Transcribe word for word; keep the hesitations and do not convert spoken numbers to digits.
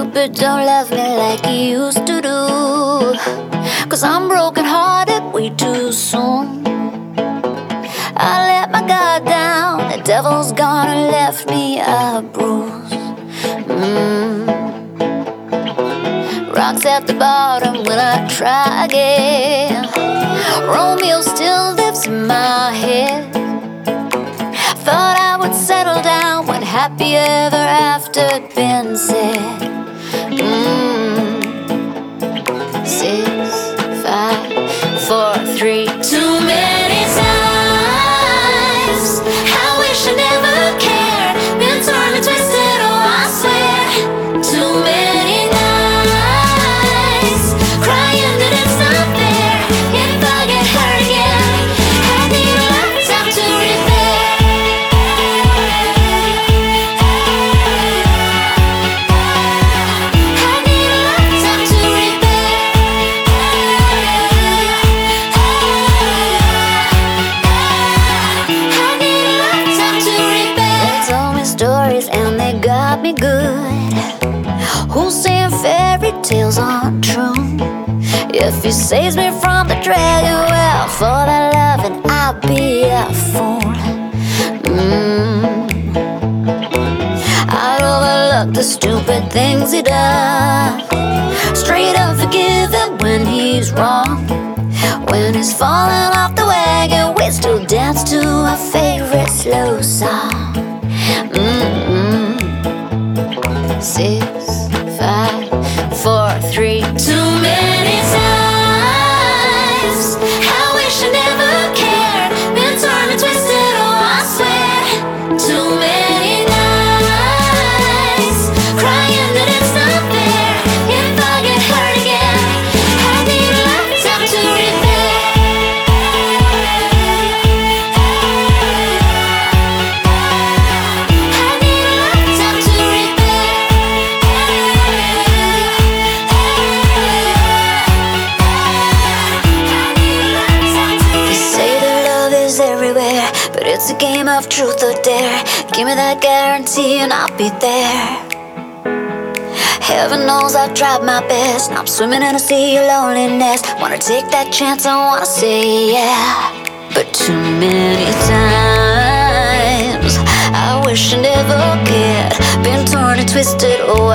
Cupid don't love me like he used to do, 'cause I'm broken hearted way too soon. I let my guard down, the devil's gone and left me a bruise. mm. Rocks at the bottom, will I try again? Romeo still lives in my head. Thought I would settle down when happy ever after been said. mm. Six, five, four, three. Too many times I wish I never cared. Been torn and twisted, oh I swear. Too many nights crying that it's not fair. If I get hurt again, I need a lifetime to repair. I need a lifetime to repair. I need a lifetime to repair. They told me stories and they got me good. Who's saying fairy tales aren't true? If he saves me from the dragon, well, for that loving I'll be a fool. mm. I'd overlook the stupid things he does. Straight up forgive him when he's wrong. When he's falling off the wagon, we still dance to our favorite slow song. mm-hmm. Six, five, four, three. Too many times I wish I never cared. Been torn and twisted, oh I swear. Too many nights crying that it's not fair. If I get hurt again, I need a lifetime to repair. I need a lifetime to repair. They say that love is everywhere, but it's a game of truth or dare. Give me that guarantee and I'll be there. Heaven knows I've tried my best. Now I'm swimming in a sea of loneliness. Wanna take that chance, I wanna say yeah. But too many times I wish I never cared. Been torn and twisted, oh